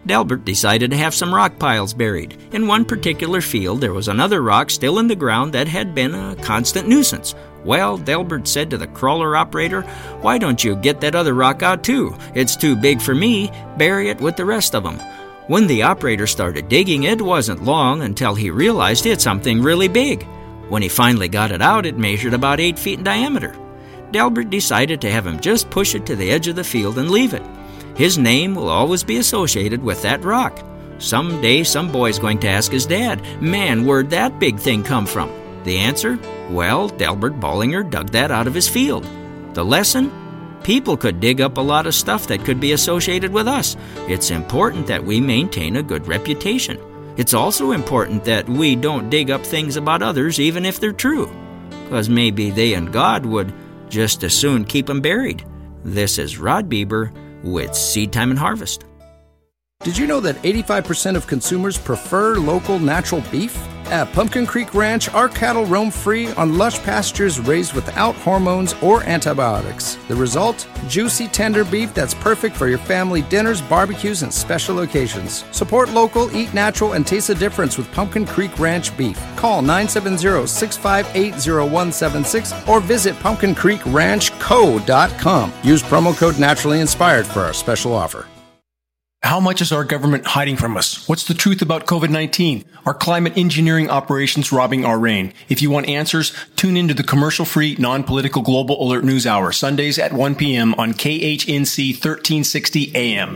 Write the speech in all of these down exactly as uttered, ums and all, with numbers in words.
Delbert decided to have some rock piles buried. In one particular field, there was another rock still in the ground that had been a constant nuisance. Well, Delbert said to the crawler operator, "Why don't you get that other rock out too? It's too big for me. Bury it with the rest of them." When the operator started digging, it wasn't long until he realized it's something really big. When he finally got it out, it measured about eight feet in diameter. Delbert decided to have him just push it to the edge of the field and leave it. His name will always be associated with that rock. Someday some boy's going to ask his dad, "Man, where'd that big thing come from?" The answer? Well, Delbert Bollinger dug that out of his field. The lesson? People could dig up a lot of stuff that could be associated with us. It's important that we maintain a good reputation. It's also important that we don't dig up things about others even if they're true, because maybe they and God would just as soon keep them buried. This is Rod Bieber with Seed Time and Harvest. Did you know that eighty-five percent of consumers prefer local natural beef? At Pumpkin Creek Ranch, our cattle roam free on lush pastures raised without hormones or antibiotics. The result? Juicy, tender beef that's perfect for your family dinners, barbecues, and special occasions. Support local, eat natural, and taste the difference with Pumpkin Creek Ranch beef. Call nine seven zero, six five eight, zero one seven six or visit pumpkin creek ranch co dot com. Use promo code Naturally Inspired for our special offer. How much is our government hiding from us? What's the truth about covid nineteen? Are climate engineering operations robbing our rain? If you want answers, tune into the commercial-free, non-political Global Alert News Hour, Sundays at one p.m. on K H N C thirteen sixty A M.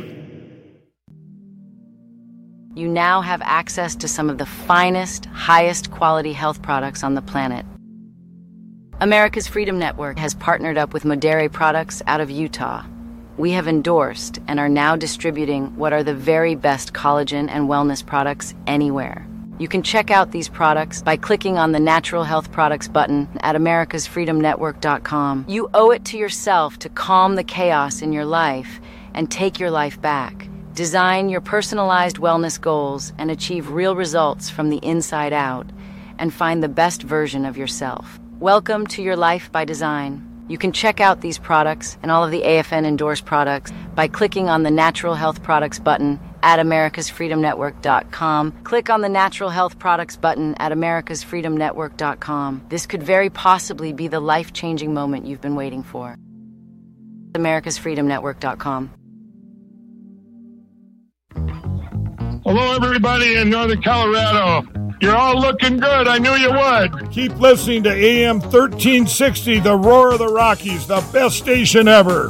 You now have access to some of the finest, highest quality health products on the planet. America's Freedom Network has partnered up with Modere Products out of Utah. We have endorsed and are now distributing what are the very best collagen and wellness products anywhere. You can check out these products by clicking on the Natural Health Products button at americas freedom network dot com. You owe it to yourself to calm the chaos in your life and take your life back. Design your personalized wellness goals and achieve real results from the inside out, and find the best version of yourself. Welcome to your life by design. You can check out these products and all of the A F N endorsed products by clicking on the Natural Health Products button at americas freedom network dot com. Click on the Natural Health Products button at americas freedom network dot com. This could very possibly be the life-changing moment you've been waiting for. americas freedom network dot com. Hello, everybody in Northern Colorado. You're all looking good. I knew you would. Keep listening to A M thirteen sixty, the Roar of the Rockies, the best station ever.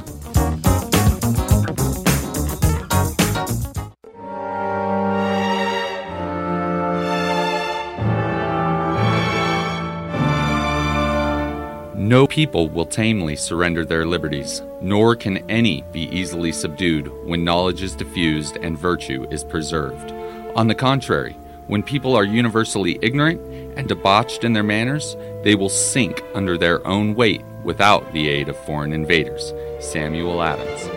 No people will tamely surrender their liberties, nor can any be easily subdued when knowledge is diffused and virtue is preserved. On the contrary, when people are universally ignorant and debauched in their manners, they will sink under their own weight without the aid of foreign invaders. Samuel Adams.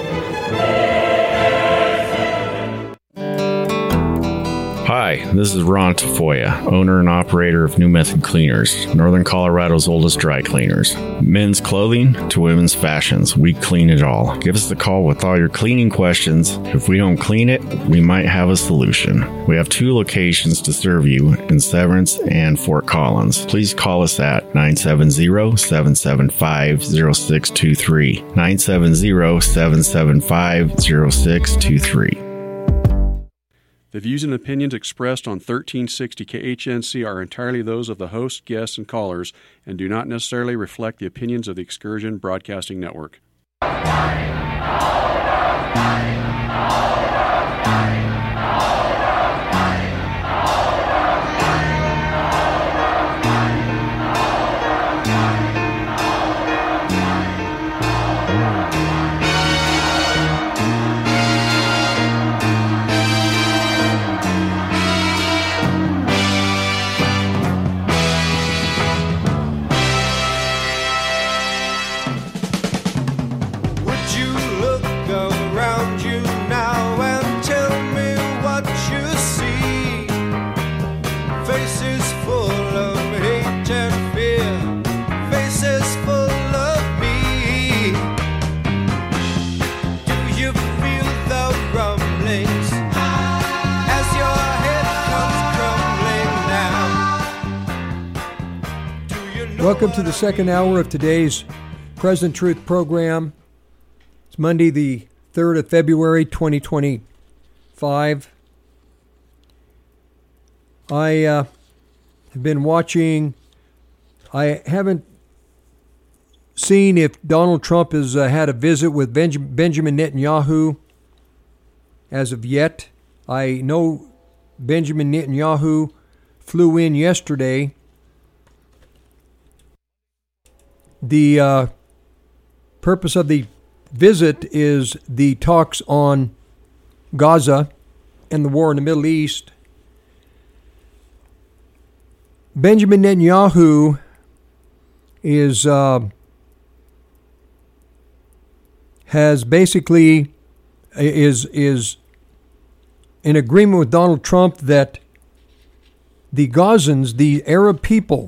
Hi, this is Ron Tafoya, owner and operator of New Method Cleaners, Northern Colorado's oldest dry cleaners. Men's clothing to women's fashions, we clean it all. Give us a call with all your cleaning questions. If we don't clean it, we might have a solution. We have two locations to serve you in Severance and Fort Collins. Please call us at nine seven zero, seven seven five, zero six two three, nine seven zero, seven seven five, zero six two three. The views and opinions expressed on thirteen sixty K H N C are entirely those of the host, guests, and callers, and do not necessarily reflect the opinions of the Excursion Broadcasting Network. Would you look around you? Welcome to the second hour of today's Present Truth program. It's Monday, the third of February, twenty twenty-five. I uh, have been watching. I haven't seen if Donald Trump has uh, had a visit with Benj- Benjamin Netanyahu as of yet. I know Benjamin Netanyahu flew in yesterday. The uh, purpose of the visit is the talks on Gaza and the war in the Middle East. Benjamin Netanyahu is uh, has basically is is in agreement with Donald Trump that the Gazans, the Arab people,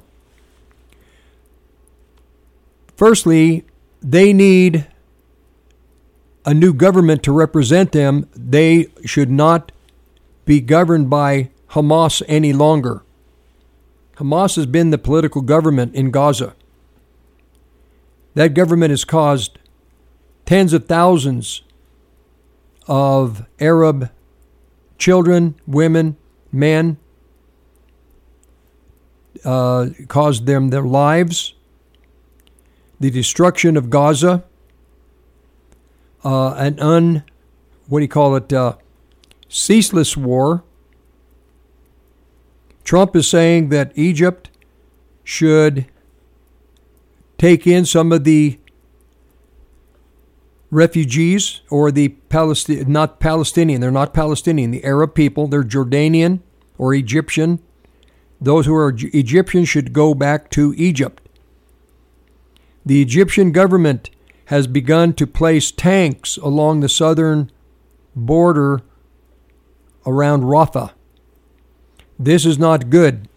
firstly, they need a new government to represent them. They should not be governed by Hamas any longer. Hamas has been the political government in Gaza. That government has caused tens of thousands of Arab children, women, men, uh, caused them their lives. The destruction of Gaza, uh, an un, what do you call it, uh, ceaseless war. Trump is saying that Egypt should take in some of the refugees, or the Palestinian, not Palestinian, they're not Palestinian, the Arab people, they're Jordanian or Egyptian. Those who are Egyptian should go back to Egypt. The Egyptian government has begun to place tanks along the southern border around Rafah. This is not good.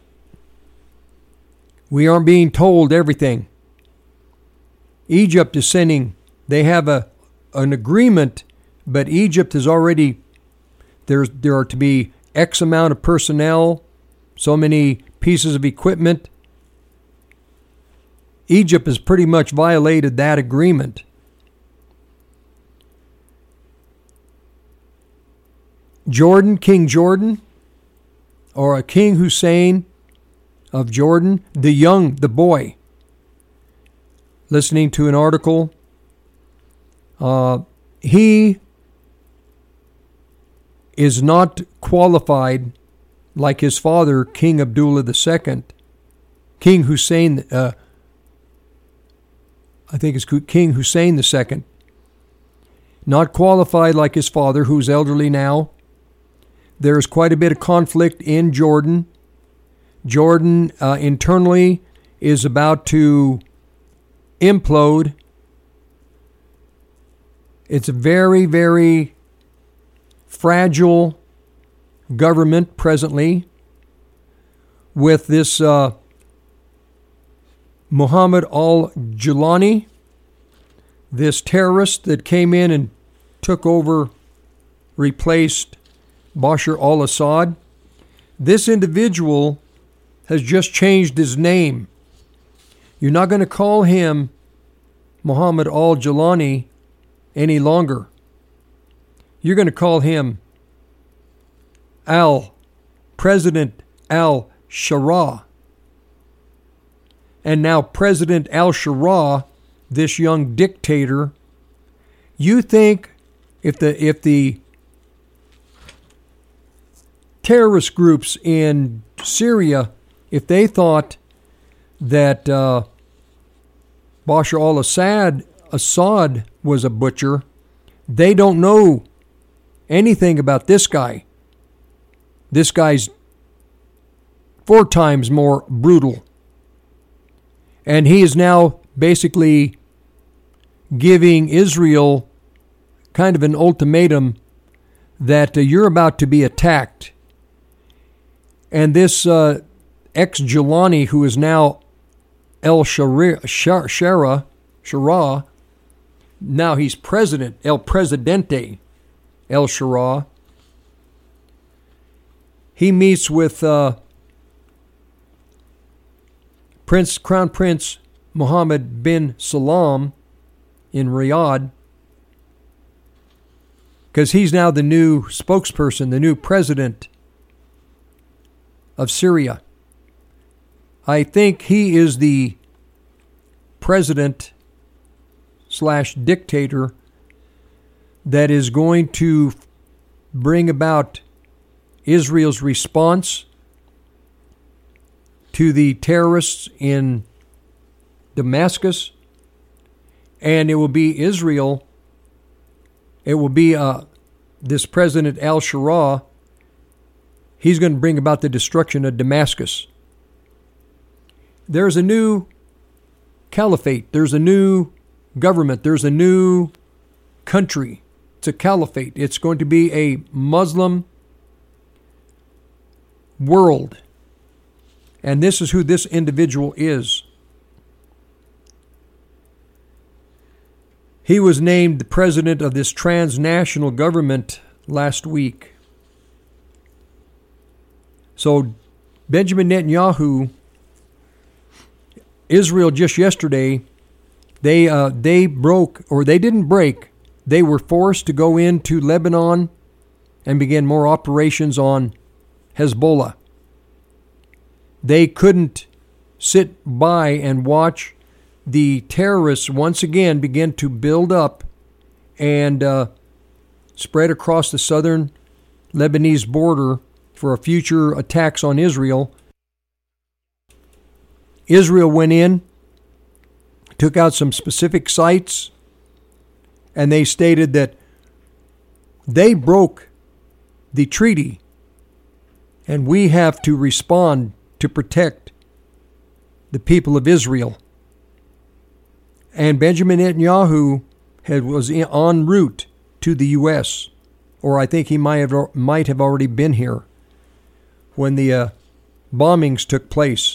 We aren't being told everything. Egypt is sending, they have a an agreement, but Egypt has already, there's, there are to be X amount of personnel, so many pieces of equipment. Egypt has pretty much violated that agreement. Jordan, King Jordan, or a King Hussein of Jordan, the young, the boy, listening to an article, uh, he is not qualified like his father, King Abdullah the Second, King Hussein, uh, I think it's King Hussein the Second, not qualified like his father, who's elderly now. There's quite a bit of conflict in Jordan. Jordan uh, internally is about to implode. It's a very, very fragile government presently, with this uh, Muhammad al-Julani, this terrorist that came in and took over, replaced Bashar al-Assad. This individual has just changed his name. You're not going to call him Muhammad al-Julani any longer. You're going to call him Al, President al-Sharaa. And now President al-Sharaa, this young dictator, you think if the if the terrorist groups in Syria, if they thought that uh, Bashar al-Assad Assad was a butcher, they don't know anything about this guy. This guy's four times more brutal. And he is now basically giving Israel kind of an ultimatum that uh, you're about to be attacked. And this uh, ex-Julani, who is now El-Sharaa, Shara, Shara, now he's president, El Presidente, El-Sharaa. He meets with uh, Prince Crown Prince Mohammed bin Salman in Riyadh, because he's now the new spokesperson, the new president of Syria. I think he is the president slash dictator that is going to bring about Israel's response to the terrorists in Damascus, and it will be Israel, it will be uh, this President al-Shara, he's going to bring about the destruction of Damascus. There's a new caliphate, there's a new government, there's a new country. It's a caliphate. It's going to be a Muslim world. And this is who this individual is. He was named the president of this transnational government last week. So Benjamin Netanyahu, Israel just yesterday, they uh, they broke, or they didn't break, they were forced to go into Lebanon and begin more operations on Hezbollah. They couldn't sit by and watch the terrorists once again begin to build up and uh, spread across the southern Lebanese border for future attacks on Israel. Israel went in, took out some specific sites, and they stated that they broke the treaty and we have to respond to protect the people of Israel. And Benjamin Netanyahu had, was in, en route to the U S, or I think he might have, might have already been here when the uh, bombings took place.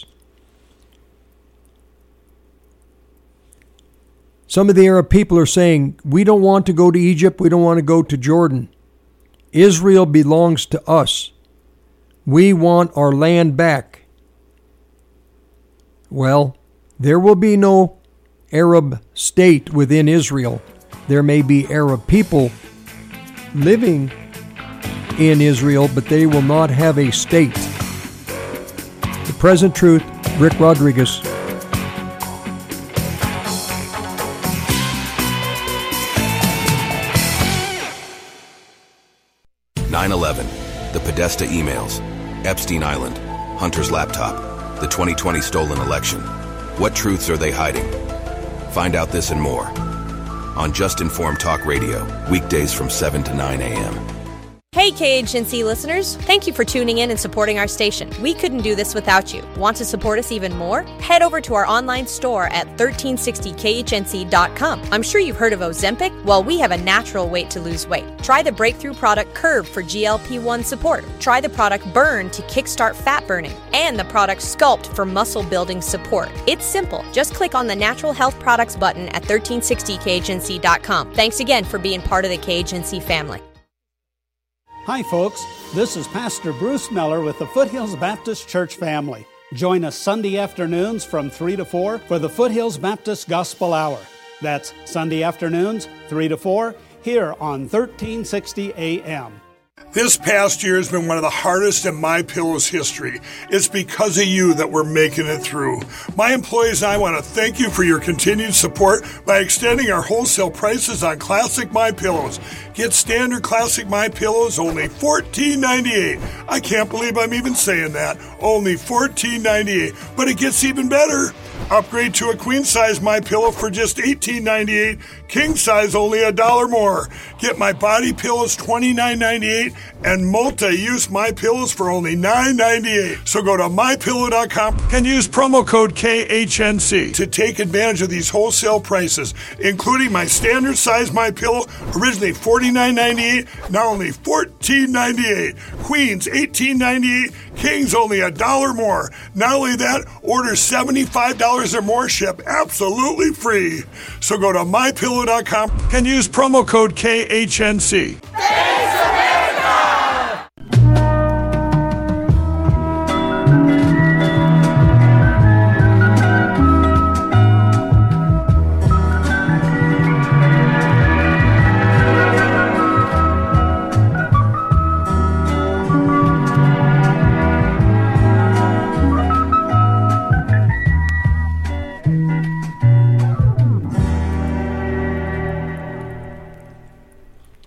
Some of the Arab people are saying, we don't want to go to Egypt, we don't want to go to Jordan. Israel belongs to us. We want our land back. Well, there will be no Arab state within Israel. There may be Arab people living in Israel, but they will not have a state. The Present Truth, Rick Rodriguez. nine eleven, the Podesta emails, Epstein Island, Hunter's laptop, the twenty twenty stolen election. What truths are they hiding? Find out this and more on Just Informed Talk Radio, weekdays from seven to nine a.m. Hey K H N C listeners, thank you for tuning in and supporting our station. We couldn't do this without you. Want to support us even more? Head over to our online store at thirteen sixty K H N C dot com. I'm sure you've heard of Ozempic. Well, we have a natural way to lose weight. Try the breakthrough product Curve for G L P one support. Try the product Burn to kickstart fat burning. And the product Sculpt for muscle building support. It's simple. Just click on the Natural Health Products button at thirteen sixty K H N C dot com. Thanks again for being part of the K H N C family. Hi folks, this is Pastor Bruce Miller with the Foothills Baptist Church family. Join us Sunday afternoons from three to four for the Foothills Baptist Gospel Hour. That's Sunday afternoons, three to four, here on thirteen sixty A M. This past year has been one of the hardest in MyPillow's history. It's because of you that we're making it through. My employees and I want to thank you for your continued support by extending our wholesale prices on classic MyPillows. Get standard classic MyPillows only fourteen ninety-eight. I can't believe I'm even saying that. Only fourteen ninety-eight. But it gets even better. Upgrade to a queen size MyPillow for just eighteen ninety-eight. King size only a dollar more. Get my body pillows twenty-nine ninety-eight and multi-use MyPillows for only nine ninety-eight. So go to my pillow dot com and use promo code K H N C to take advantage of these wholesale prices, including my standard size MyPillow, originally forty-nine ninety-eight, now only fourteen ninety-eight. Queens eighteen ninety-eight, Kings only a dollar more. Not only that, order seventy-five dollars or more, ship absolutely free. So go to my pillow dot com and use promo code K H N C. Thanks, America!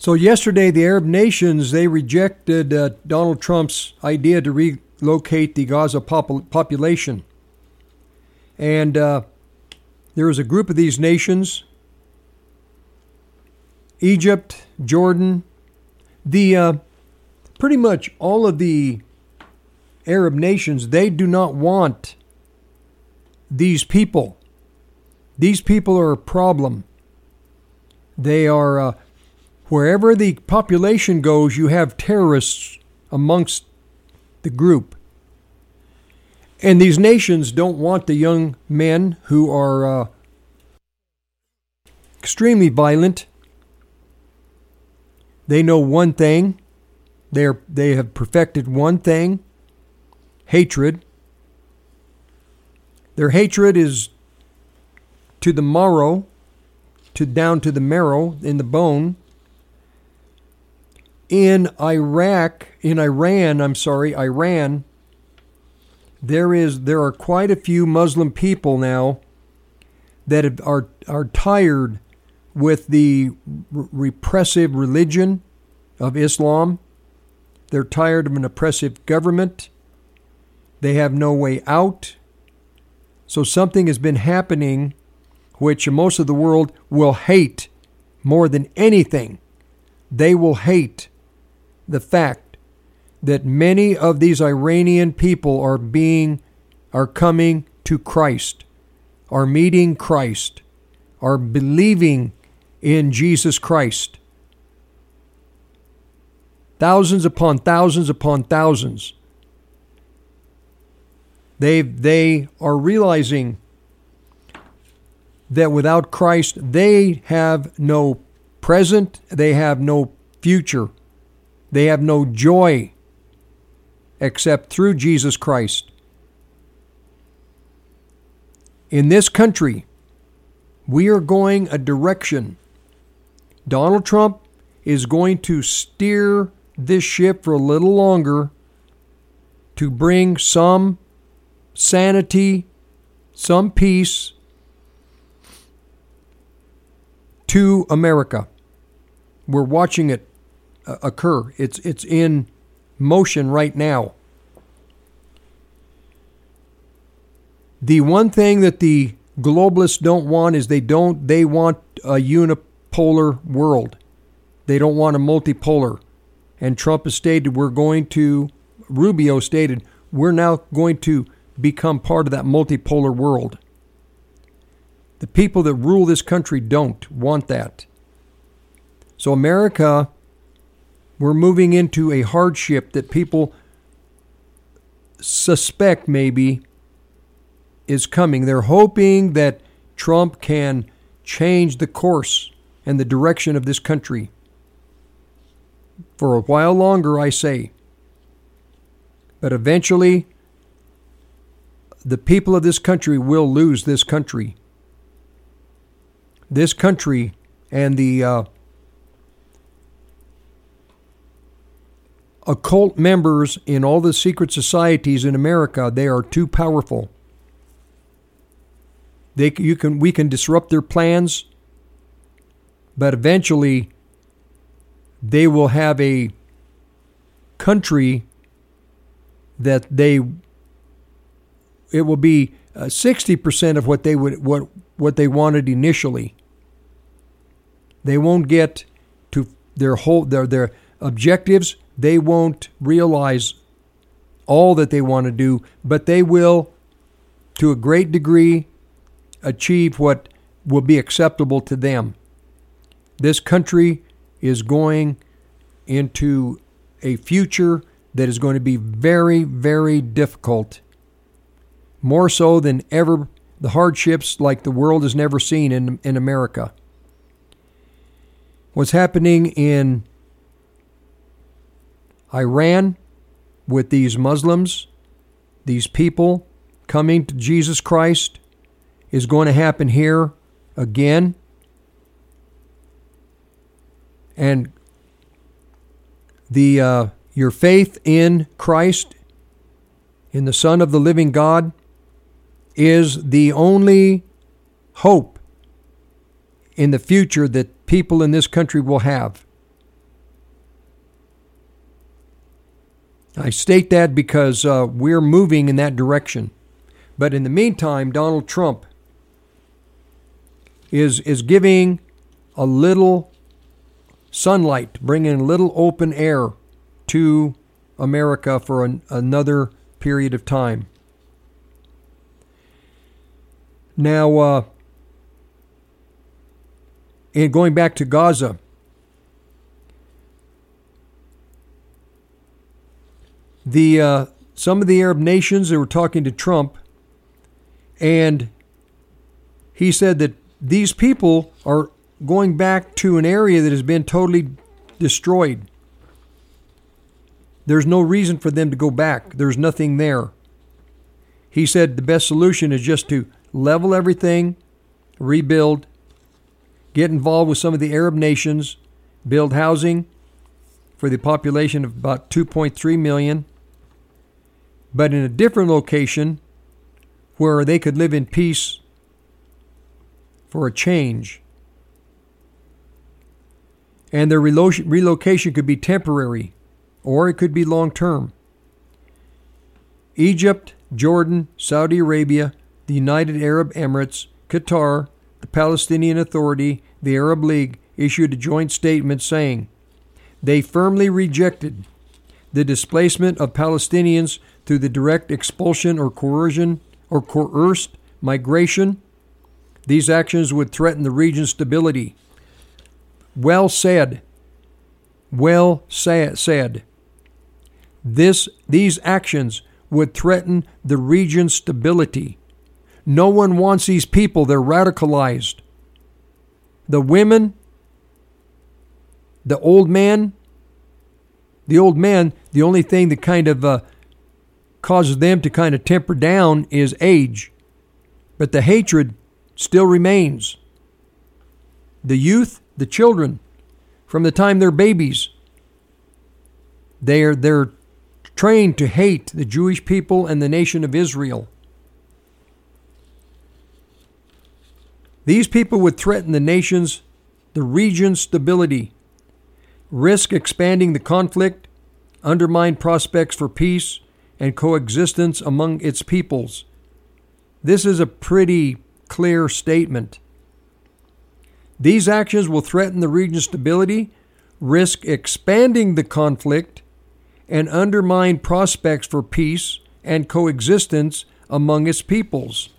So yesterday, the Arab nations, they rejected uh, Donald Trump's idea to relocate the Gaza pop- population. And uh, there was a group of these nations, Egypt, Jordan, the uh, pretty much all of the Arab nations, they do not want these people. These people are a problem. They are, uh, wherever the population goes, you have terrorists amongst the group. And these nations don't want the young men who are uh, extremely violent. They know one thing. They are, they have perfected one thing: hatred. Their hatred is to the marrow, to down to the marrow, in the bone. In Iraq, in Iran, I'm sorry, Iran, there is there are quite a few Muslim people now that have, are are tired with the r- repressive religion of Islam. They're tired of an oppressive government. They have no way out. So something has been happening which most of the world will hate more than anything. They will hate the fact that many of these Iranian people are being, are coming to Christ, are meeting Christ, are believing in Jesus Christ. Thousands upon thousands upon thousands. They, they are realizing that without Christ, they have no present, they have no future, they have no joy except through Jesus Christ. In this country, we are going a direction. Donald Trump is going to steer this ship for a little longer to bring some sanity, some peace to America. We're watching it uh, occur. It's it's in motion right now. The one thing that the globalists don't want is they don't they want a unipolar world. They don't want a multipolar. And Trump has stated we're going to, Rubio stated, we're now going to become part of that multipolar world. The people that rule this country don't want that. So America, we're moving into a hardship that people suspect maybe is coming. They're hoping that Trump can change the course and the direction of this country. For a while longer, I say. But eventually, the people of this country will lose this country. This country and the uh, occult members in all the secret societies in America, they are too powerful. They, you can, we can disrupt their plans, but eventually they will have a country that they, it will be uh, sixty percent of what they would what what they wanted initially. They won't get to their whole their their objectives. They won't realize all that they want to do, but they will, to a great degree, achieve what will be acceptable to them. This country is going into a future that is going to be very, very difficult. More so than ever, the hardships like the world has never seen in, in America. What's happening in Iran with these Muslims, these people coming to Jesus Christ, is going to happen here again. And the uh, your faith in Christ, in the Son of the living God, is the only hope in the future that people in this country will have. I state that because uh, we're moving in that direction. But in the meantime, Donald Trump is is giving a little sunlight, bringing a little open air to America for an, another period of time. Now, uh, and going back to Gaza, the uh, some of the Arab nations, they were talking to Trump, and he said that these people are going back to an area that has been totally destroyed. There's no reason for them to go back. There's nothing there. He said the best solution is just to level everything, rebuild, get involved with some of the Arab nations, build housing for the population of about two point three million, but in a different location where they could live in peace for a change. And their relocation could be temporary, or it could be long-term. Egypt, Jordan, Saudi Arabia, the United Arab Emirates, Qatar, the Palestinian Authority, the Arab League issued a joint statement saying they firmly rejected the displacement of Palestinians through the direct expulsion or coercion or coerced migration. These actions would threaten the region's stability. Well said. Well sa- said. This, these actions would threaten the region's stability. No one wants these people. They're radicalized. The women, the old man, the old man, the only thing that kind of uh, causes them to kind of temper down is age. But the hatred still remains. The youth, the children, from the time they're babies, they're, they're trained to hate the Jewish people and the nation of Israel. These people would threaten the nation's, the region's stability, risk expanding the conflict, undermine prospects for peace and coexistence among its peoples. This is a pretty clear statement. These actions will threaten the region's stability, risk expanding the conflict, and undermine prospects for peace and coexistence among its peoples.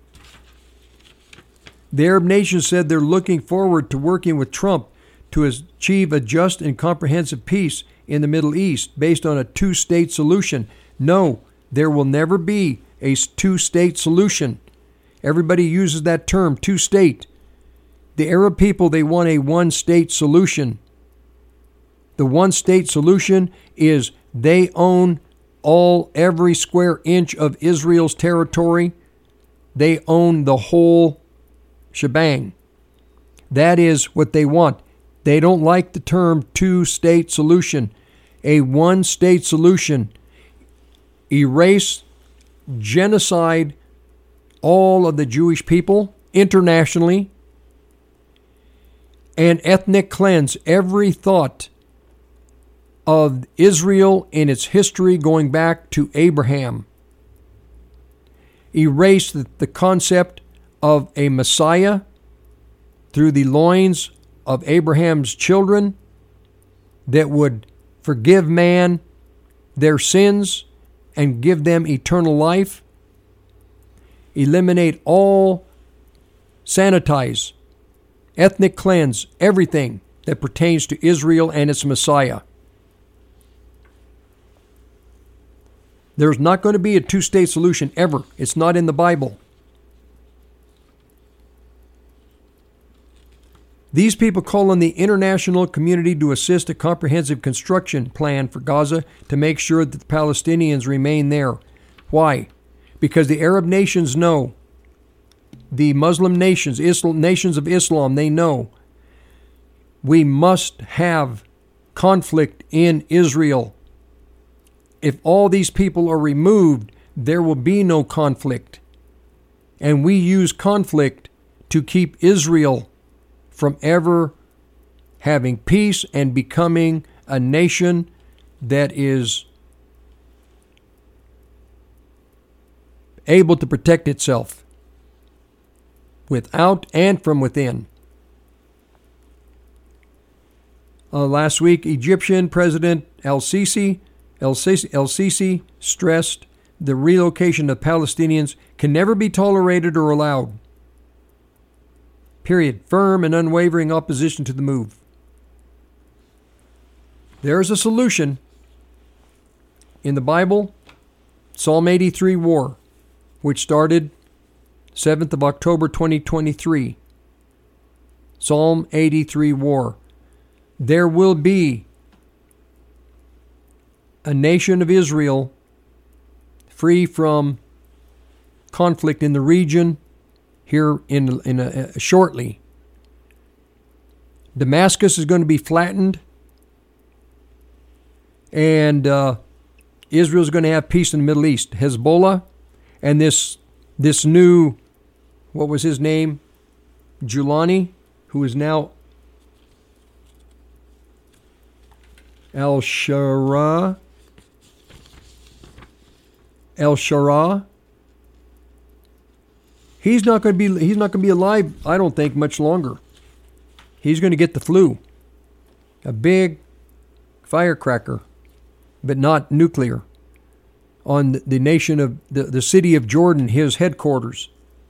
The Arab nations said they're looking forward to working with Trump to achieve a just and comprehensive peace in the Middle East based on a two-state solution. No, there will never be a two-state solution. Everybody uses that term, two-state. The Arab people, they want a one-state solution. The one-state solution is they own all, every square inch of Israel's territory. They own the whole shebang. That is what they want. They don't like the term two-state solution. A one-state solution. Erase, genocide all of the Jewish people internationally, and ethnic cleanse every thought of Israel in its history going back to Abraham. Erase the, the concept of a Messiah through the loins of Abraham's children that would forgive man their sins and give them eternal life. Eliminate all, sanitize, ethnic cleanse everything that pertains to Israel and its Messiah. There's not going to be a two-state solution ever. It's not in the Bible. These people call on the international community to assist a comprehensive construction plan for Gaza to make sure that the Palestinians remain there. Why? Because the Arab nations know, the Muslim nations, Islam, nations of Islam, they know we must have conflict in Israel. If all these people are removed, there will be no conflict. And we use conflict to keep Israel from ever having peace and becoming a nation that is able to protect itself without and from within. Uh, last week, Egyptian President El-Sisi, El-Sisi, El-Sisi stressed the relocation of Palestinians can never be tolerated or allowed. Period. Firm and unwavering opposition to the move. There is a solution in the Bible, Psalm eighty-three war, which started seventh of October twenty twenty-three. Psalm eighty-three war. There will be a nation of Israel free from conflict in the region here in, in a, a, shortly. Damascus is going to be flattened, and uh, Israel is going to have peace in the Middle East. Hezbollah and this this new, what was his name? Julani, who is now Al-Shara. El-Shara. He's not going to be he's not going to be alive, I don't think, much longer. He's going to get the flu. A big firecracker, but not nuclear, on the nation of the, the city of Jordan, his headquarters.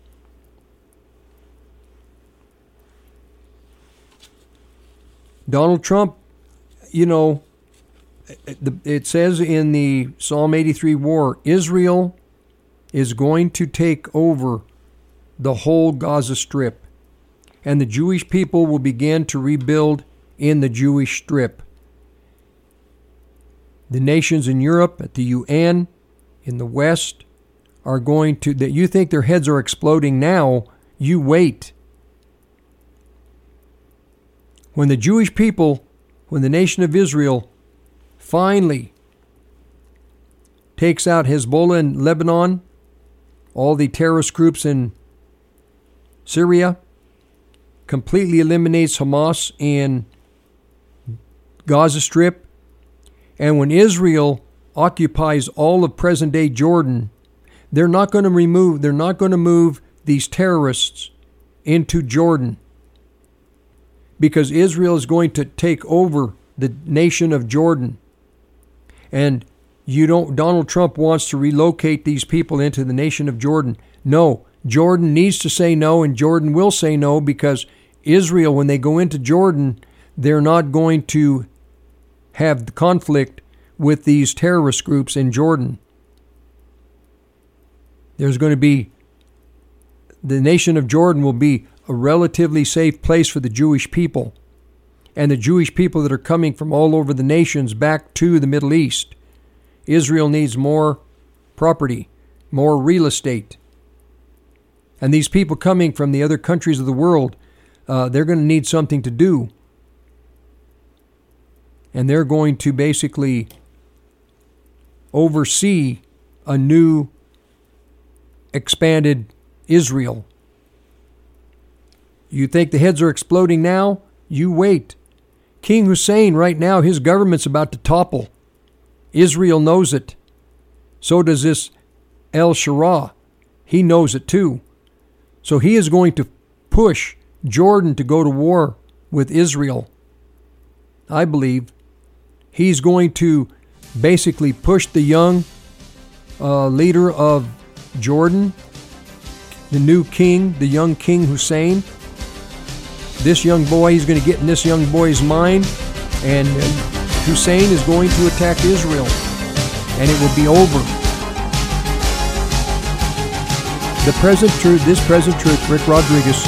Donald Trump, you know, it says in the Psalm eighty-three war, Israel is going to take over the whole Gaza Strip, and the Jewish people will begin to rebuild in the Jewish Strip. The nations in Europe, at the U N, in the West, are going to, that you think their heads are exploding now, you wait. When the Jewish people, when the nation of Israel finally takes out Hezbollah in Lebanon, all the terrorist groups in Syria, completely eliminates Hamas in Gaza Strip, and when Israel occupies all of present-day Jordan, they're not going to remove, they're not going to move these terrorists into Jordan, because Israel is going to take over the nation of Jordan. And you don't, Donald Trump wants to relocate these people into the nation of Jordan. No, Jordan needs to say no, and Jordan will say no, because Israel, when they go into Jordan, they're not going to have the conflict with these terrorist groups in Jordan. There's going to be, the nation of Jordan will be a relatively safe place for the Jewish people, and the Jewish people that are coming from all over the nations back to the Middle East. Israel needs more property, more real estate. And these people coming from the other countries of the world, uh, they're going to need something to do. And they're going to basically oversee a new expanded Israel. You think the heads are exploding now? You wait. King Hussein, right now, his government's about to topple. Israel knows it. So does this El-Shara. He knows it too. So he is going to push Jordan to go to war with Israel. I believe he's going to basically push the young uh, leader of Jordan, the new king, the young King Hussein. This young boy, he's going to get in this young boy's mind, and Hussein is going to attack Israel, and it will be over. The present truth, this present truth, Rick Rodriguez.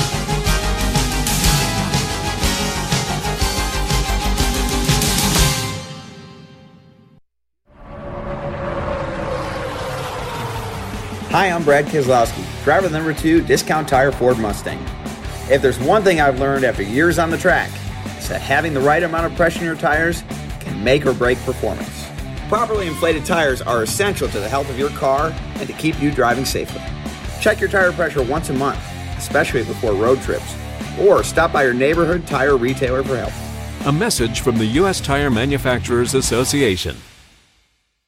Hi, I'm Brad Keselowski, driver number two, Discount Tire Ford Mustang. If there's one thing I've learned after years on the track, it's that having the right amount of pressure in your tires can make or break performance. Properly inflated tires are essential to the health of your car and to keep you driving safely. Check your tire pressure once a month, especially before road trips, or stop by your neighborhood tire retailer for help. A message from the U S Tire Manufacturers Association.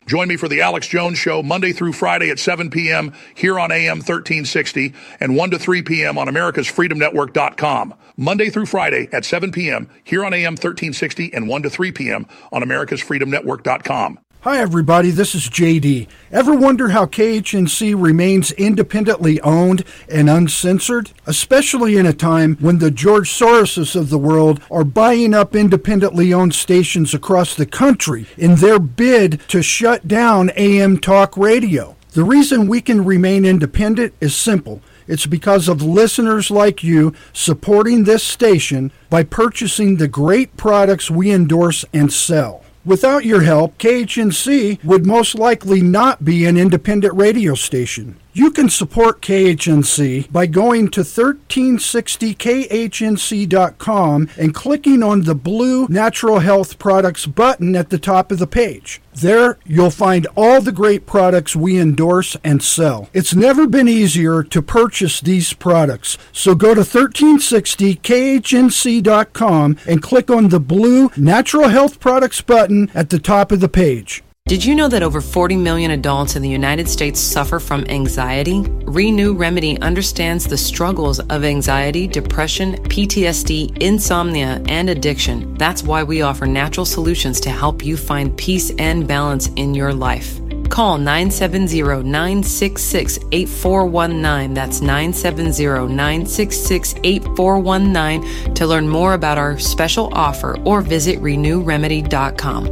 Join me for the Alex Jones Show Monday through Friday at seven p.m. here on A M thirteen sixty and one to three p.m. on Americas Freedom Network dot com. Monday through Friday at seven p.m. here on A M thirteen sixty and one to three p.m. on Americas Freedom Network dot com. Hi, everybody. This is J D. Ever wonder how K H N C remains independently owned and uncensored? Especially in a time when the George Soroses of the world are buying up independently owned stations across the country in their bid to shut down A M talk radio. The reason we can remain independent is simple. It's because of listeners like you supporting this station by purchasing the great products we endorse and sell. Without your help, K H N C would most likely not be an independent radio station. You can support K H N C by going to thirteen sixty K H N C dot com and clicking on the blue Natural Health Products button at the top of the page. There, you'll find all the great products we endorse and sell. It's never been easier to purchase these products, so go to thirteen sixty K H N C dot com and click on the blue Natural Health Products button at the top of the page. Did you know that over forty million adults in the United States suffer from anxiety? Renew Remedy understands the struggles of anxiety, depression, P T S D, insomnia, and addiction. That's why we offer natural solutions to help you find peace and balance in your life. Call nine seven zero, nine six six, eight four one nine. That's nine seven zero, nine six six, eight four one nine to learn more about our special offer or visit renew remedy dot com.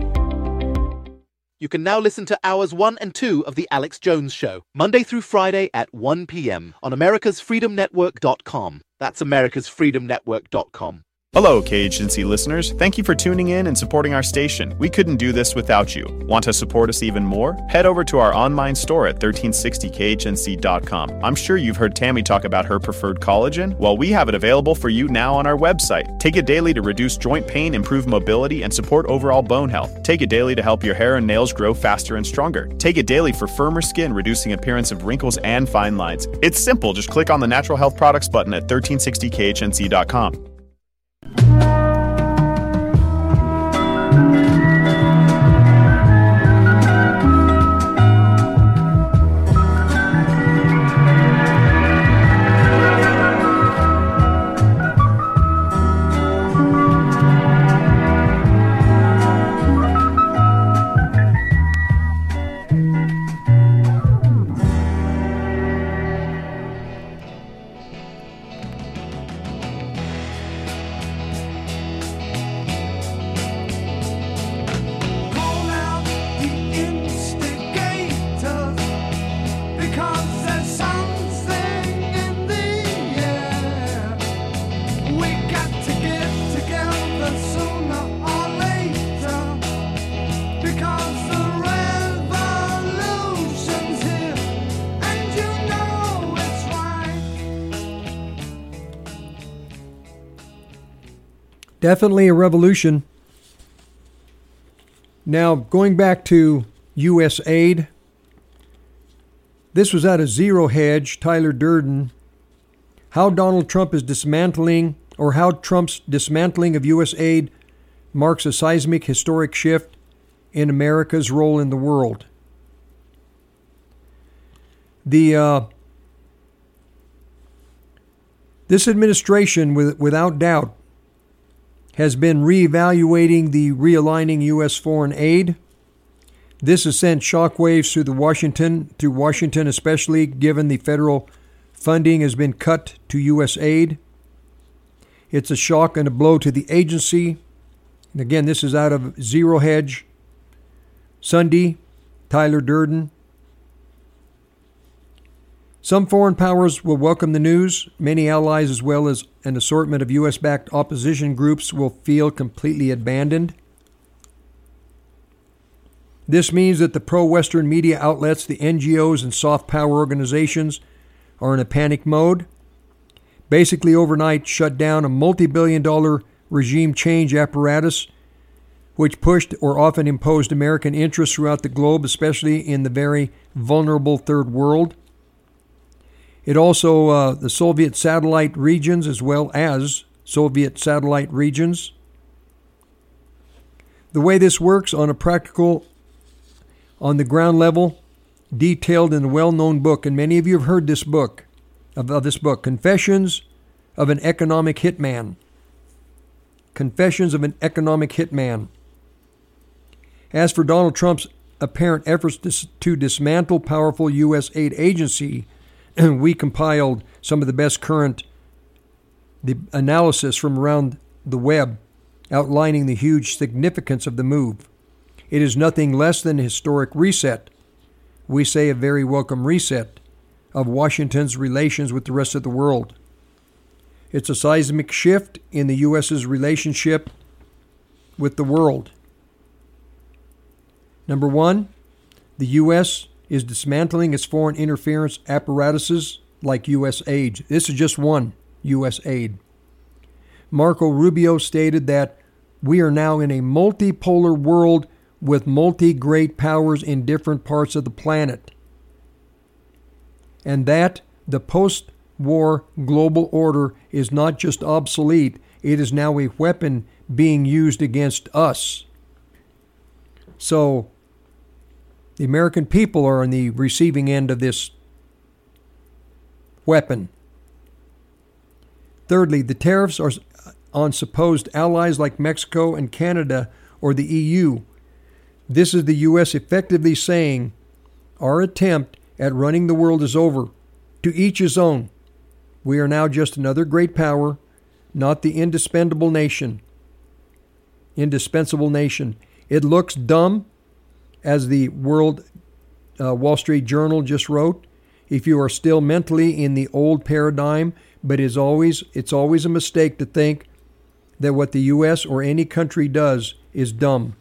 You can now listen to hours one and two of The Alex Jones Show, Monday through Friday at one p.m. on Americas Freedom Network dot com. That's Americas Freedom Network dot com. Hello, K H N C listeners. Thank you for tuning in and supporting our station. We couldn't do this without you. Want to support us even more? Head over to our online store at thirteen sixty K H N C dot com. I'm sure you've heard Tammy talk about her preferred collagen. Well, we have it available for you now on our website. Take it daily to reduce joint pain, improve mobility, and support overall bone health. Take it daily to help your hair and nails grow faster and stronger. Take it daily for firmer skin, reducing appearance of wrinkles and fine lines. It's simple. Just click on the Natural Health Products button at thirteen sixty K H N C dot com. Definitely a revolution. Now, going back to U S aid, this was out of Zero Hedge, Tyler Durden. How Donald Trump is dismantling, or how Trump's dismantling of U S aid marks a seismic historic shift in America's role in the world. The uh, this administration, with, without doubt, has been reevaluating the realigning U S foreign aid. This has sent shockwaves through the Washington, through Washington especially, given the federal funding has been cut to U S aid. It's a shock and a blow to the agency. And again, this is out of Zero Hedge. Sunday, Tyler Durden. Some foreign powers will welcome the news. Many allies, as well as an assortment of U S-backed opposition groups, will feel completely abandoned. This means that the pro-Western media outlets, the N G Os, and soft power organizations are in a panic mode. Basically, overnight, shut down a multi-billion dollar regime change apparatus which pushed or often imposed American interests throughout the globe, especially in the very vulnerable third world. It also, uh, the Soviet satellite regions, as well as Soviet satellite regions. The way this works on a practical on the ground level, detailed in a well-known book, and many of you have heard this book, of, of this book, Confessions of an Economic Hitman. Confessions of an Economic Hitman. As for Donald Trump's apparent efforts to, to dismantle powerful U S aid agency, we compiled some of the best current the analysis from around the web outlining the huge significance of the move. It is nothing less than a historic reset. We say a very welcome reset of Washington's relations with the rest of the world. It's a seismic shift in the U S's relationship with the world. Number one, the U S is dismantling its foreign interference apparatuses like U S aid. This is just one, U S aid. Marco Rubio stated that we are now in a multipolar world with multi-great powers in different parts of the planet, and that the post-war global order is not just obsolete, it is now a weapon being used against us. So, the American people are on the receiving end of this weapon. Thirdly, the tariffs are on supposed allies like Mexico and Canada or the E U. This is the U S effectively saying our attempt at running the world is over. To each his own. We are now just another great power, not the indispensable nation. Indispensable nation. It looks dumb, as the World uh, Wall Street Journal just wrote, if you are still mentally in the old paradigm, but is always it's always a mistake to think that what the U S or any country does is dumb.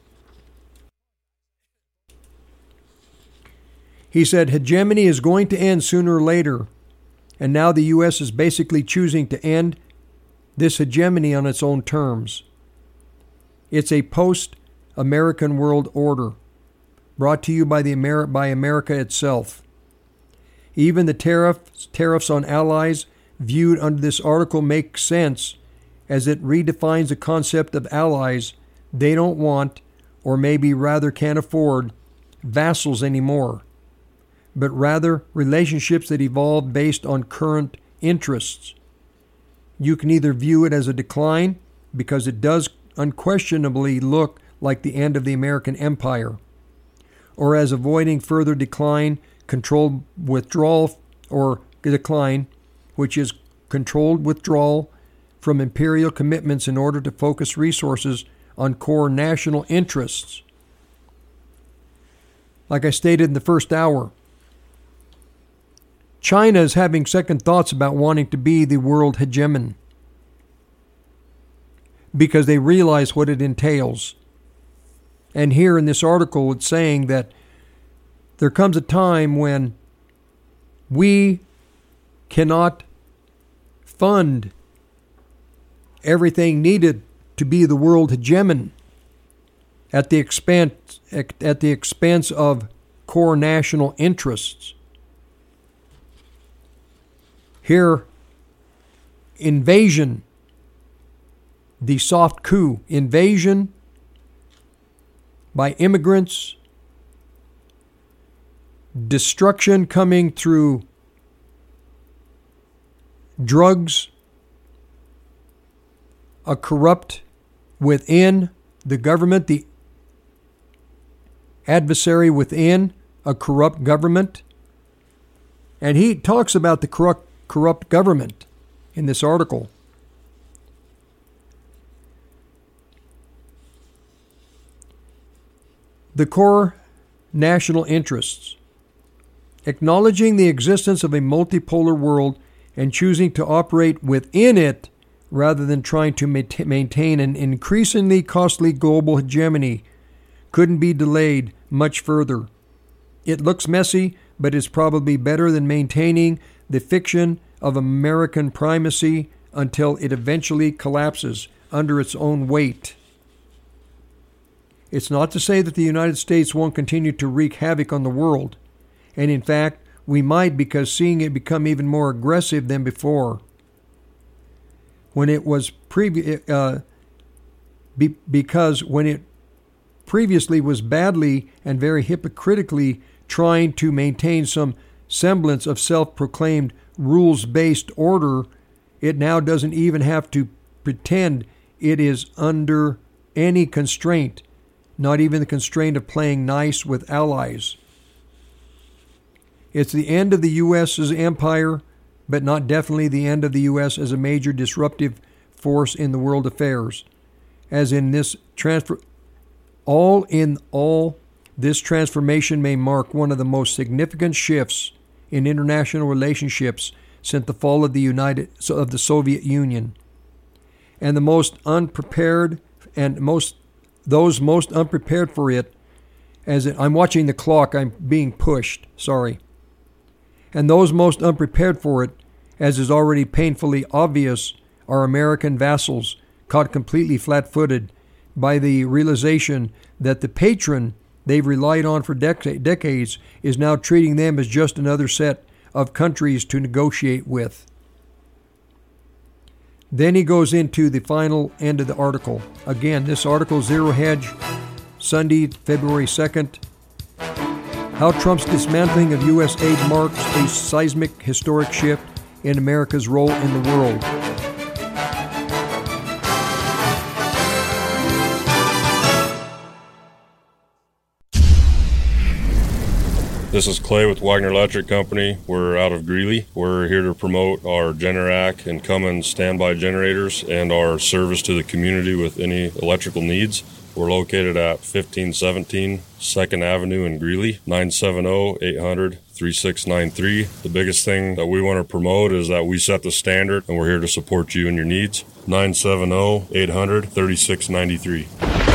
He said hegemony is going to end sooner or later, and now the U S is basically choosing to end this hegemony on its own terms. It's a post-American world order, brought to you by the Ameri- by America itself. Even the tariffs, tariffs on allies viewed under this article make sense, as it redefines the concept of allies. They don't want, or maybe rather can't afford, vassals anymore, but rather relationships that evolve based on current interests. You can either view it as a decline, because it does unquestionably look like the end of the American empire, or as avoiding further decline, controlled withdrawal, or decline, which is controlled withdrawal from imperial commitments in order to focus resources on core national interests. Like I stated in the first hour, China is having second thoughts about wanting to be the world hegemon because they realize what it entails. And here in this article, it's saying that there comes a time when we cannot fund everything needed to be the world hegemon at the expense at the expense of core national interests. Here, invasion, the soft coup, invasion by immigrants, destruction coming through drugs, a corrupt within the government, the adversary within a corrupt government. And he talks about the corrupt, corrupt government in this article. The core national interests. Acknowledging the existence of a multipolar world and choosing to operate within it rather than trying to maintain an increasingly costly global hegemony couldn't be delayed much further. It looks messy, but is probably better than maintaining the fiction of American primacy until it eventually collapses under its own weight. It's not to say that the United States won't continue to wreak havoc on the world, and in fact, we might, because seeing it become even more aggressive than before. When it was previ- uh, be- because when it previously was badly and very hypocritically trying to maintain some semblance of self-proclaimed rules-based order, it now doesn't even have to pretend it is under any constraint, not even the constraint of playing nice with allies. It's the end of the U S as empire, but not definitely the end of the U S as a major disruptive force in the world affairs. As in this transfer, all in all, this transformation may mark one of the most significant shifts in international relationships since the fall of the United of the Soviet Union, and the most unprepared and most those most unprepared for it. As it, I'm watching the clock, I'm being pushed. Sorry. And those most unprepared for it, as is already painfully obvious, are American vassals caught completely flat-footed by the realization that the patron they've relied on for dec- decades is now treating them as just another set of countries to negotiate with. Then he goes into the final end of the article. Again, this article, Zero Hedge, Sunday, February second. How Trump's dismantling of U S aid marks a seismic, historic shift in America's role in the world. This is Clay with Wagner Electric Company. We're out of Greeley. We're here to promote our Generac and Cummins standby generators and our service to the community with any electrical needs. We're located at fifteen seventeen second Avenue in Greeley, nine seven zero, eight hundred, three six nine three. The biggest thing that we want to promote is that we set the standard and we're here to support you and your needs. nine seven zero, eight hundred, three six nine three.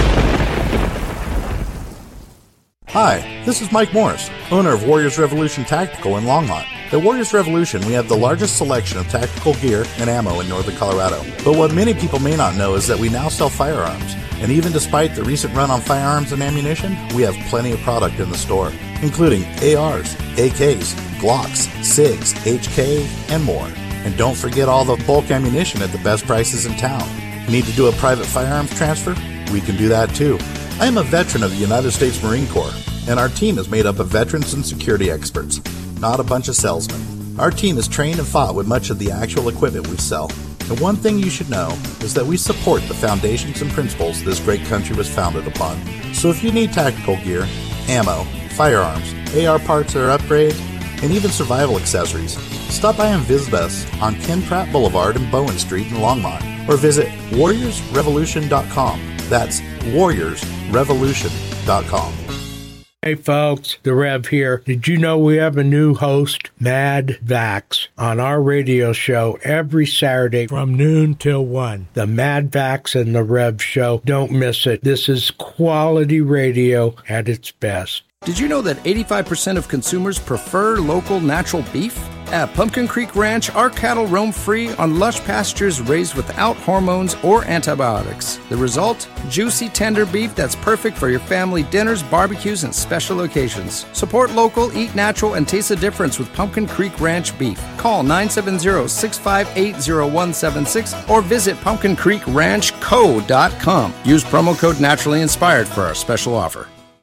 Hi, this is Mike Morris, owner of Warriors Revolution Tactical in Longmont. At Warriors Revolution, we have the largest selection of tactical gear and ammo in northern Colorado. But what many people may not know is that we now sell firearms. And even despite the recent run on firearms and ammunition, we have plenty of product in the store, including A Rs, A Ks, Glocks, SIGs, H K, and more. And don't forget all the bulk ammunition at the best prices in town. Need to do a private firearms transfer? We can do that too. I am a veteran of the United States Marine Corps, and our team is made up of veterans and security experts, not a bunch of salesmen. Our team is trained and fought with much of the actual equipment we sell. And one thing you should know is that we support the foundations and principles this great country was founded upon. So if you need tactical gear, ammo, firearms, A R parts or upgrades, and even survival accessories, stop by and visit us on Ken Pratt Boulevard and Bowen Street in Longmont, or visit warriors revolution dot com. That's warriors revolution dot com. Hey folks, the Rev here. Did you know we have a new host, Mad Vax, on our radio show every Saturday from noon till one? The Mad Vax and the Rev show. Don't miss it. This is quality radio at its best. Did you know that eighty-five percent of consumers prefer local natural beef? At Pumpkin Creek Ranch, our cattle roam free on lush pastures raised without hormones or antibiotics. The result? Juicy, tender beef that's perfect for your family dinners, barbecues, and special occasions. Support local, eat natural, and taste the difference with Pumpkin Creek Ranch beef. Call nine seven zero, six five eight, zero one seven six or visit pumpkin creek ranch co dot com. Use promo code Naturally Inspired for our special offer.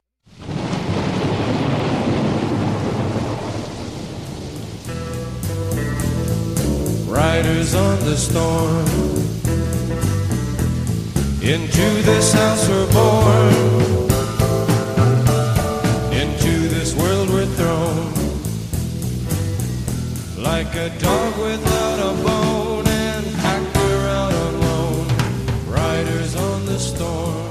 Riders on the storm, into this house we're born, into this world we're thrown, like a dog without a bone and packed we're out alone. Riders on the storm,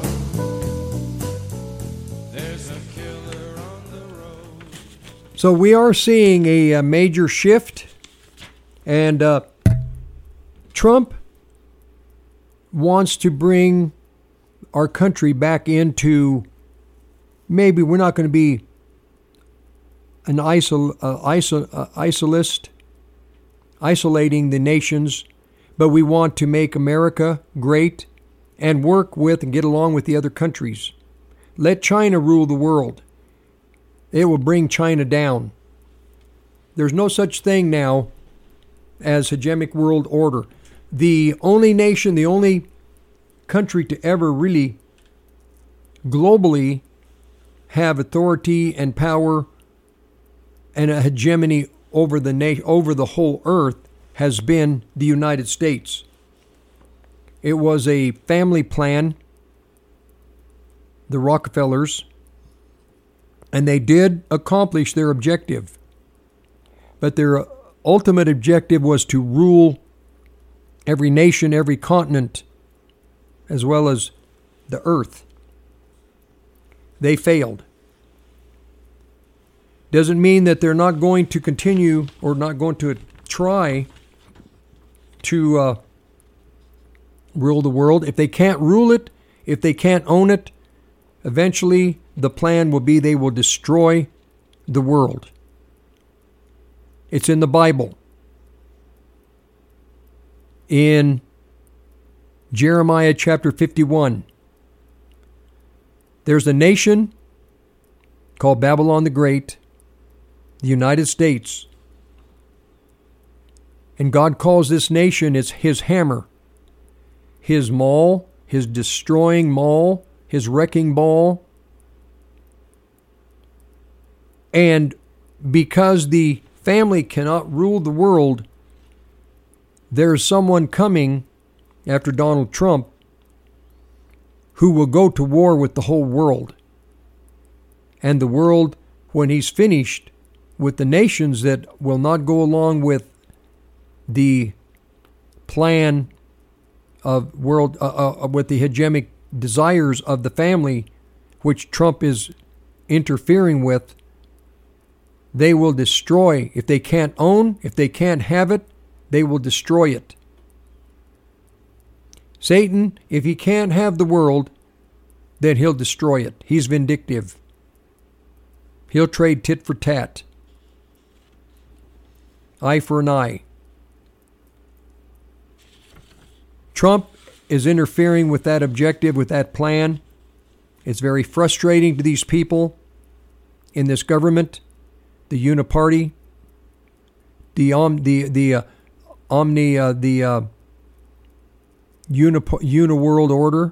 there's a killer on the road. So we are seeing a, a major shift, and uh, Trump wants to bring our country back into, maybe we're not going to be an isol, uh, isol, uh, isolist, isolating the nations, but we want to make America great and work with and get along with the other countries. Let China rule the world. It will bring China down. There's no such thing now as hegemonic world order. The only nation, the only country to ever really globally have authority and power and a hegemony over the na- over the whole earth has been the United States. It was a family plan, the Rockefellers, and they did accomplish their objective. But their ultimate objective was to rule every nation, every continent, as well as the earth. They failed. Doesn't mean that they're not going to continue or not going to try to uh, rule the world. If they can't rule it, if they can't own it, eventually the plan will be they will destroy the world. It's in the Bible. In Jeremiah chapter fifty-one, there's a nation called Babylon the Great, the United States. And God calls this nation it's his hammer, his maul, his destroying maul, his wrecking ball. And because the family cannot rule the world, there's someone coming after Donald Trump who will go to war with the whole world. And the world, when he's finished with the nations that will not go along with the plan of world, uh, uh, with the hegemonic desires of the family, which Trump is interfering with, they will destroy. If they can't own, if they can't have it, they will destroy it. Satan, if he can't have the world, then he'll destroy it. He's vindictive. He'll trade tit for tat. Eye for an eye. Trump is interfering with that objective, with that plan. It's very frustrating to these people in this government, the uniparty, the um, the the uh, omni uh, the uh, uni uniworld order.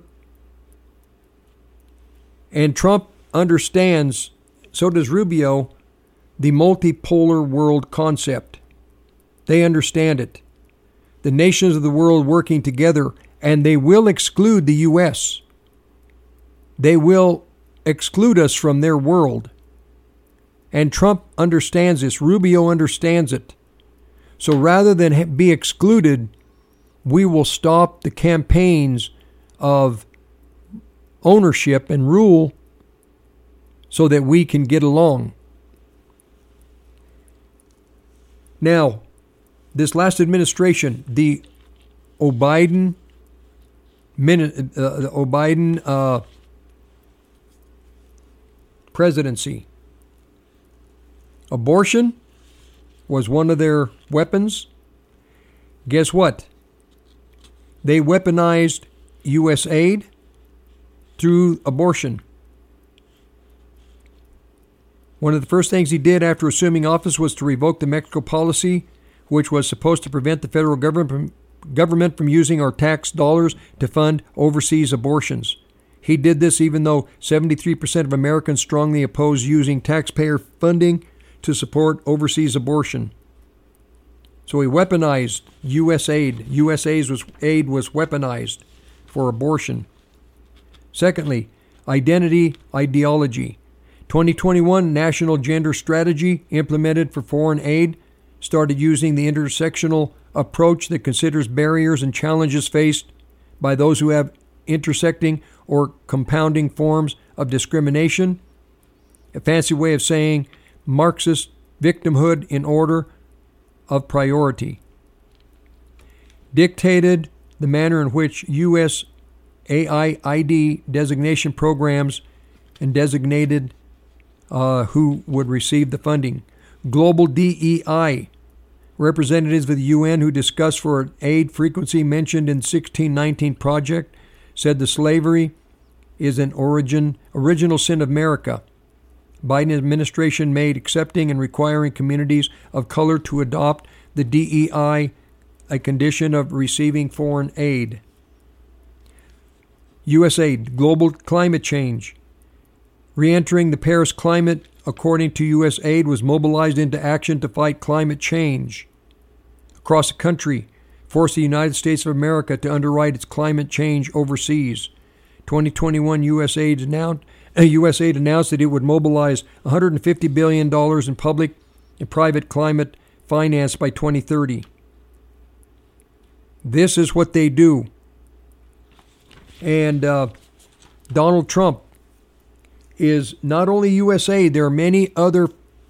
And Trump understands, so does Rubio, the multipolar world concept. They understand it. The nations of the world working together, and they will exclude the U S. They will exclude us from their world. And Trump understands this. Rubio understands it. So rather than be excluded, we will stop the campaigns of ownership and rule so that we can get along. Now, this last administration, the O'Biden, uh, the O'Biden uh, presidency, abortion was one of their weapons. Guess what? They weaponized U S aid through abortion. One of the first things he did after assuming office was to revoke the Mexico policy, which was supposed to prevent the federal government from, government from using our tax dollars to fund overseas abortions. He did this even though seventy-three percent of Americans strongly oppose using taxpayer funding to support overseas abortion. So he weaponized U S aid. U S aid was, aid was weaponized for abortion. Secondly, identity ideology. twenty twenty-one National Gender Strategy implemented for foreign aid started using the intersectional approach that considers barriers and challenges faced by those who have intersecting or compounding forms of discrimination. A fancy way of saying Marxist victimhood in order of priority. Dictated the manner in which U S A I I D designation programs and designated uh, who would receive the funding. Global D E I. Representatives of the U N who discussed for aid frequency mentioned in sixteen nineteen project said the slavery is an origin original sin of America. Biden administration made accepting and requiring communities of color to adopt the D E I a condition of receiving foreign aid. U S A I D, global climate change. Re-entering the Paris Climate, according to U S A I D, was mobilized into action to fight climate change across the country, force the United States of America to underwrite its climate change overseas. twenty twenty-one U S A I D announced, uh, U S A I D announced that it would mobilize one hundred fifty billion dollars in public and private climate finance by twenty thirty. This is what they do. And uh, Donald Trump is not only U S A I D, there are many other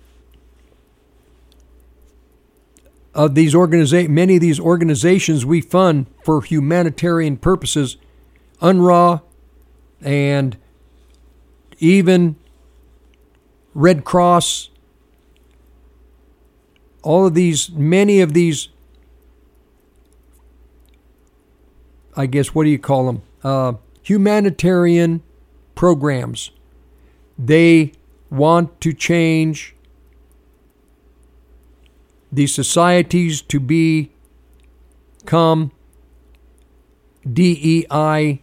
of these organiza- many of these organizations we fund for humanitarian purposes, U N R W A and even Red Cross, all of these, many of these, I guess, what do you call them? Uh, humanitarian programs. They want to change the societies to become D E I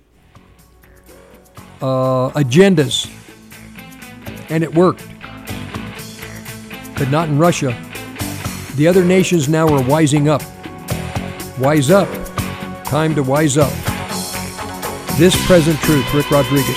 uh, agendas. And it worked. But not in Russia. The other nations now are wising up. Wise up. Time to wise up. This Present Truth, Rick Rodriguez.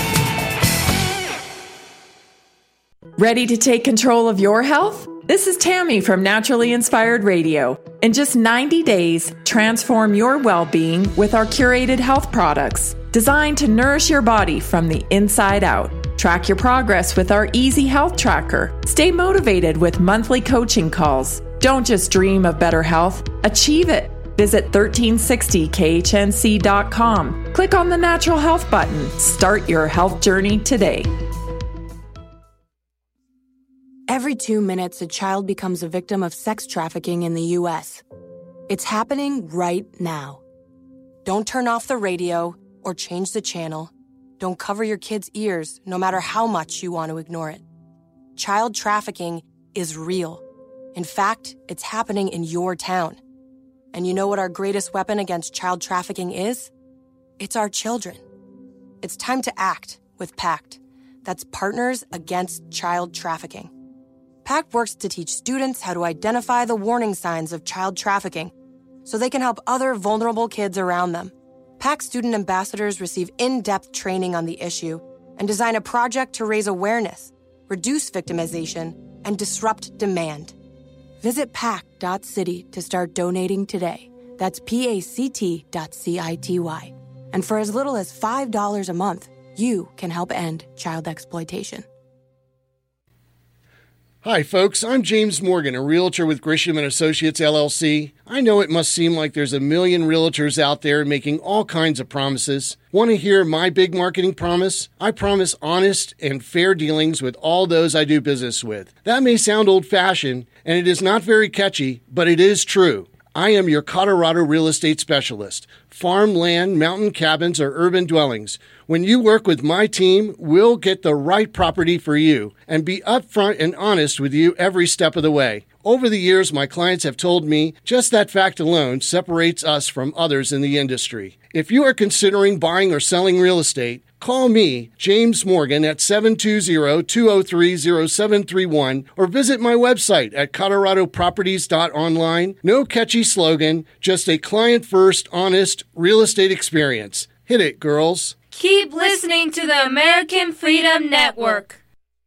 Ready to take control of your health? This is Tammy from Naturally Inspired Radio. In just ninety days, transform your well-being with our curated health products, designed to nourish your body from the inside out. Track your progress with our Easy Health Tracker. Stay motivated with monthly coaching calls. Don't just dream of better health, achieve it. Visit thirteen sixty K H N C dot com. Click on the Natural Health button. Start your health journey today. Every two minutes, a child becomes a victim of sex trafficking in the U S. It's happening right now. Don't turn off the radio or change the channel. Don't cover your kids' ears, no matter how much you want to ignore it. Child trafficking is real. In fact, it's happening in your town. And you know what our greatest weapon against child trafficking is? It's our children. It's time to act with PACT. That's Partners Against Child Trafficking. PACT works to teach students how to identify the warning signs of child trafficking so they can help other vulnerable kids around them. PACT student ambassadors receive in-depth training on the issue and design a project to raise awareness, reduce victimization, and disrupt demand. Visit pact dot city to start donating today. That's P A C T dot C I T Y. And for as little as five dollars a month, you can help end child exploitation. Hi, folks. I'm James Morgan, a realtor with Grisham and Associates, L L C. I know it must seem like there's a million realtors out there making all kinds of promises. Want to hear my big marketing promise? I promise honest and fair dealings with all those I do business with. That may sound old-fashioned, and it is not very catchy, but it is true. I am your Colorado real estate specialist. Farm, land, mountain cabins, or urban dwellings. When you work with my team, we'll get the right property for you and be upfront and honest with you every step of the way. Over the years, my clients have told me just that fact alone separates us from others in the industry. If you are considering buying or selling real estate, call me, James Morgan, at seven two zero, two zero three, zero seven three one or visit my website at colorado properties dot online. No catchy slogan, just a client-first, honest real estate experience. Hit it, girls. Keep listening to the American Freedom Network.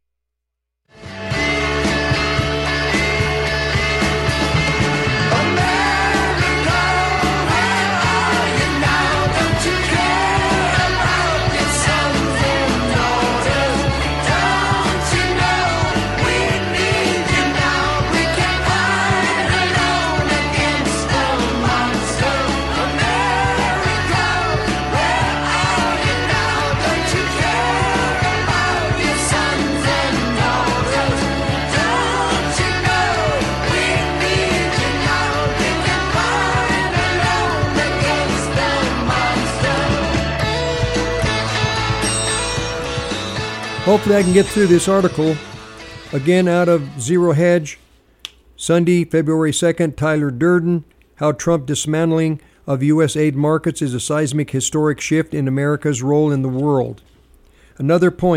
Hopefully I can get through this article. Again, out of Zero Hedge, Sunday, February second, Tyler Durden, How Trump Dismantling of U S Aid Markets is a Seismic Historic Shift in America's Role in the World. Another point,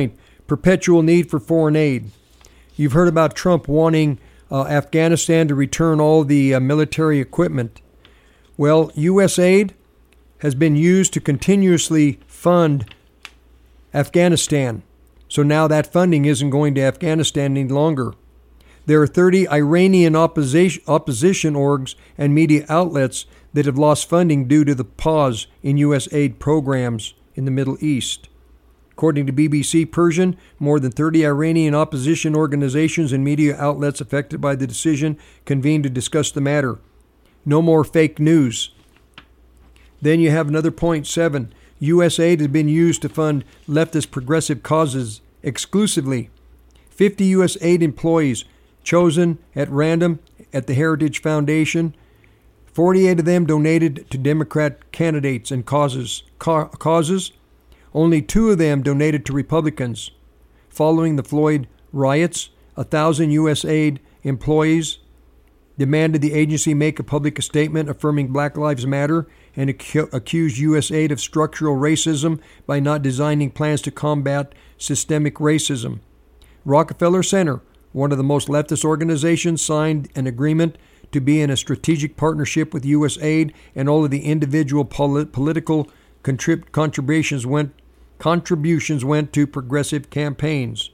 perpetual need for foreign aid. You've heard about Trump wanting uh, Afghanistan to return all the uh, military equipment. Well, U S aid has been used to continuously fund Afghanistan. So now that funding isn't going to Afghanistan any longer. There are thirty Iranian opposition, opposition orgs and media outlets that have lost funding due to the pause in U S aid programs in the Middle East. According to B B C Persian, more than thirty Iranian opposition organizations and media outlets affected by the decision convened to discuss the matter. No more fake news. Then you have another point seven. U S aid has been used to fund leftist progressive causes exclusively. fifty U S aid employees chosen at random at the Heritage Foundation. forty-eight of them donated to Democrat candidates and causes. Ca- causes. Only two of them donated to Republicans. Following the Floyd riots, a thousand U S aid employees demanded the agency make a public statement affirming Black Lives Matter and ac- accused U S aid of structural racism by not designing plans to combat systemic racism. Rockefeller Center, one of the most leftist organizations, signed an agreement to be in a strategic partnership with U S aid, and all of the individual polit- political contrib- contributions went contributions went to progressive campaigns.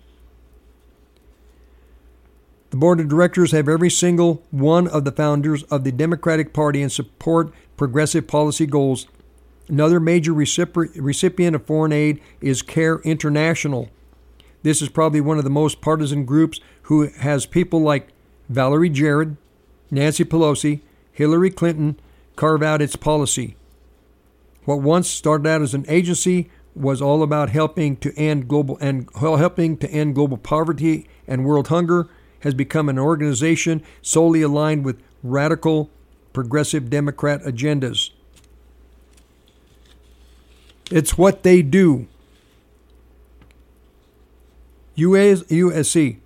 The board of directors have every single one of the founders of the Democratic Party and support progressive policy goals. Another major recipri- recipient of foreign aid is CARE International. This is probably one of the most partisan groups who has people like Valerie Jarrett, Nancy Pelosi, Hillary Clinton carve out its policy. What once started out as an agency was all about helping to end global and helping to end global poverty and world hunger has become an organization solely aligned with radical progressive Democrat agendas. It's what they do. U S C.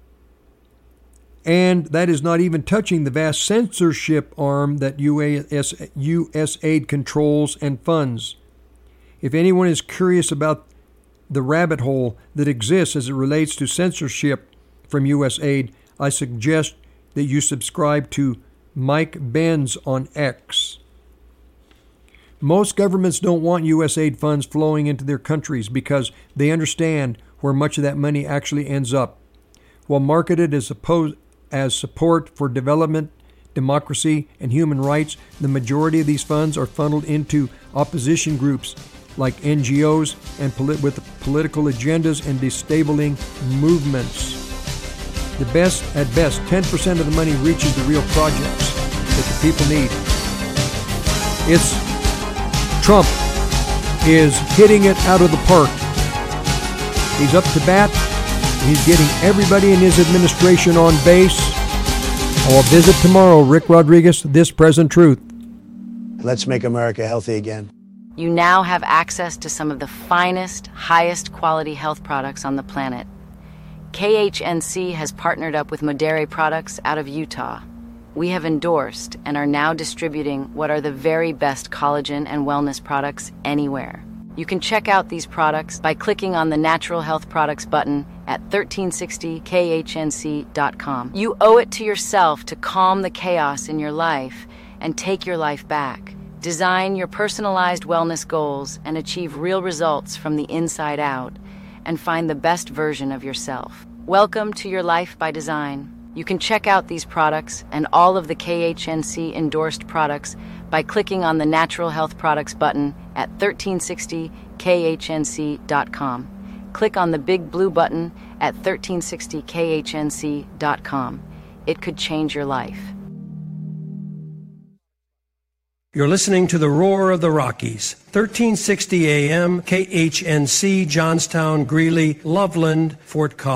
And that is not even touching the vast censorship arm that U S aid controls and funds. If anyone is curious about the rabbit hole that exists as it relates to censorship from U S aid, I suggest that you subscribe to Mike Benz on X. Most governments don't want U S aid funds flowing into their countries because they understand where much of that money actually ends up. While marketed as, opposed, as support for development, democracy, and human rights, the majority of these funds are funneled into opposition groups like N G Os and polit- with political agendas and disabling movements. The best, at best, ten percent of the money reaches the real projects that the people need. It's Trump is hitting it out of the park. He's up to bat. He's getting everybody in his administration on base. I'll visit tomorrow. Rick Rodriguez, This Present Truth. Let's make America healthy again. You now have access to some of the finest, highest quality health products on the planet. K H N C has partnered up with Modere Products out of Utah. We have endorsed and are now distributing what are the very best collagen and wellness products anywhere. You can check out these products by clicking on the Natural Health Products button at thirteen sixty K H N C dot com. You owe it to yourself to calm the chaos in your life and take your life back. Design your personalized wellness goals and achieve real results from the inside out, and find the best version of yourself. Welcome to your life by design. You can check out these products and all of the K H N C endorsed products by clicking on the Natural Health Products button at thirteen sixty K H N C dot com. Click on the big blue button at thirteen sixty K H N C dot com. It could change your life. You're listening to the Roar of the Rockies, thirteen sixty A M, K H N C, Johnstown, Greeley, Loveland, Fort Collins.